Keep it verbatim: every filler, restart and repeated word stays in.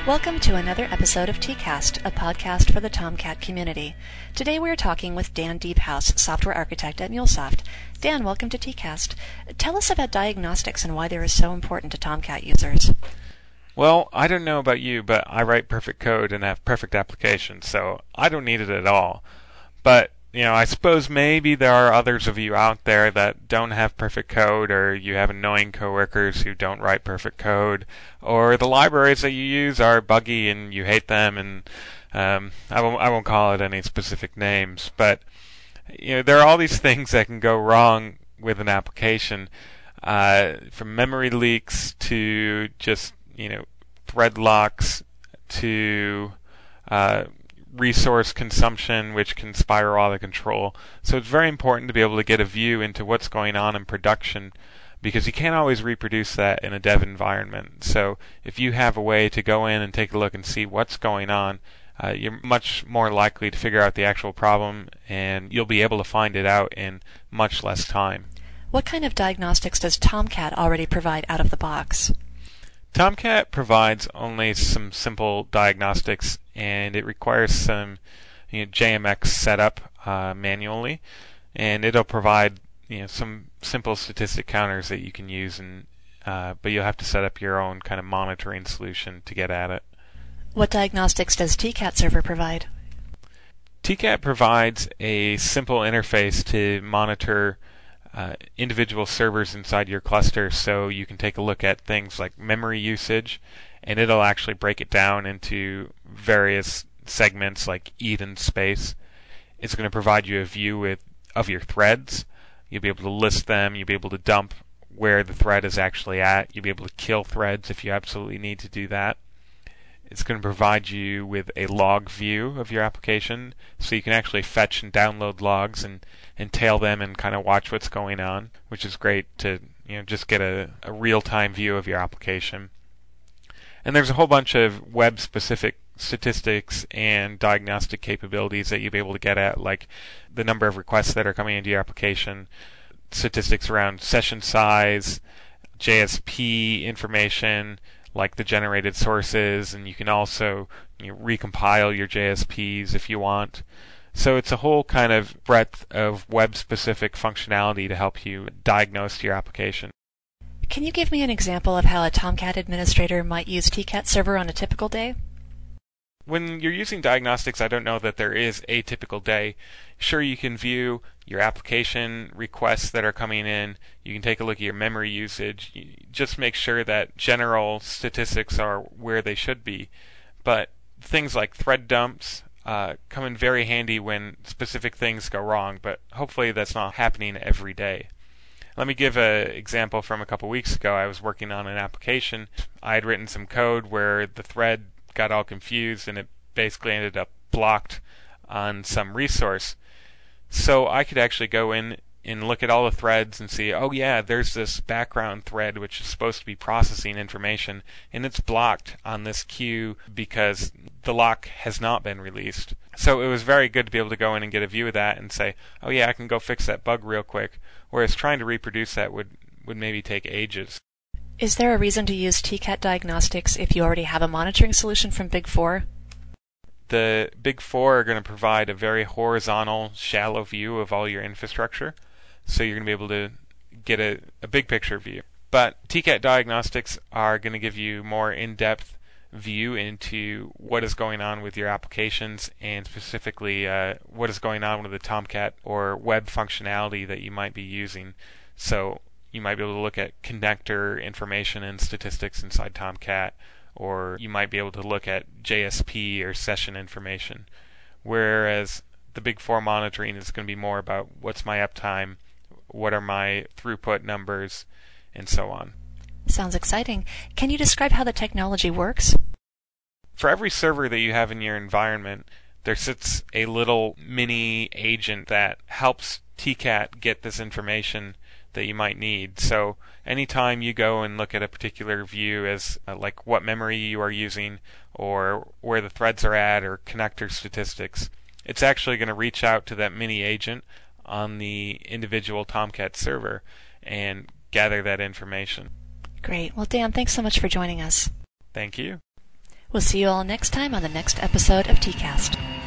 Welcome to another episode of TCast, a podcast for the Tomcat community. Today we are talking with Dan Deephouse, software architect at MuleSoft. Dan, welcome to TCast. Tell us about diagnostics and why they are so important to Tomcat users. Well, I don't know about you, but I write perfect code and have perfect applications, so I don't need it at all. But, you know, I suppose maybe there are others of you out there that don't have perfect code, or you have annoying coworkers who don't write perfect code, or the libraries that you use are buggy and you hate them, and um, I won't I won't call it any specific names, but you know there are all these things that can go wrong with an application, uh, from memory leaks to just you know thread locks to uh, resource consumption, which can spiral out of control. So it's very important to be able to get a view into what's going on in production, because you can't always reproduce that in a dev environment. So if you have a way to go in and take a look and see what's going on, uh, you're much more likely to figure out the actual problem, and you'll be able to find it out in much less time. What kind of diagnostics does Tomcat already provide out of the box? Tomcat provides only some simple diagnostics, and it requires some you know, J M X setup uh, manually, and it'll provide you know some simple statistic counters that you can use, and uh, but you'll have to set up your own kind of monitoring solution to get at it. What diagnostics does T CAT Server provide? T CAT provides a simple interface to monitor Uh, individual servers inside your cluster, so you can take a look at things like memory usage, and it'll actually break it down into various segments like even space. It's going to provide you a view with of your threads. You'll be able to list them, you'll be able to dump where the thread is actually at, you'll be able to kill threads if you absolutely need to do that. It's going to provide you with a log view of your application, so you can actually fetch and download logs and, and tail them and kind of watch what's going on, which is great to you know just get a, a real-time view of your application. And there's a whole bunch of web-specific statistics and diagnostic capabilities that you'll be able to get at, like the number of requests that are coming into your application, statistics around session size, J S P information, like the generated sources, and you can also you know, recompile your J S Ps if you want. So it's a whole kind of breadth of web-specific functionality to help you diagnose your application. Can you give me an example of how a Tomcat administrator might use T CAT Server on a typical day? When you're using diagnostics, I don't know that there is a typical day. Sure, you can view your application requests that are coming in. You can take a look at your memory usage. You just make sure that general statistics are where they should be. But things like thread dumps uh, come in very handy when specific things go wrong, but hopefully that's not happening every day. Let me give an example from a couple weeks ago. I was working on an application. I had written some code where the thread got all confused and it basically ended up blocked on some resource. So I could actually go in and look at all the threads and see, oh yeah, there's this background thread which is supposed to be processing information, and it's blocked on this queue because the lock has not been released. So it was very good to be able to go in and get a view of that and say, oh yeah, I can go fix that bug real quick, whereas trying to reproduce that would, would maybe take ages. Is there a reason to use T CAT diagnostics if you already have a monitoring solution from Big Four? The Big Four are going to provide a very horizontal, shallow view of all your infrastructure, so you're going to be able to get a, a big picture view. But T CAT diagnostics are going to give you more in-depth view into what is going on with your applications, and specifically uh, what is going on with the Tomcat or web functionality that you might be using. So you might be able to look at connector information and statistics inside Tomcat, or you might be able to look at J S P or session information. Whereas the Big Four monitoring is going to be more about what's my uptime, what are my throughput numbers, and so on. Sounds exciting. Can you describe how the technology works? For every server that you have in your environment, there sits a little mini agent that helps T CAT get this information that you might need. So anytime you go and look at a particular view as uh, like what memory you are using or where the threads are at or connector statistics, it's actually going to reach out to that mini agent on the individual Tomcat server and gather that information. Great. Well, Dan, thanks so much for joining us. Thank you. We'll see you all next time on the next episode of TCast.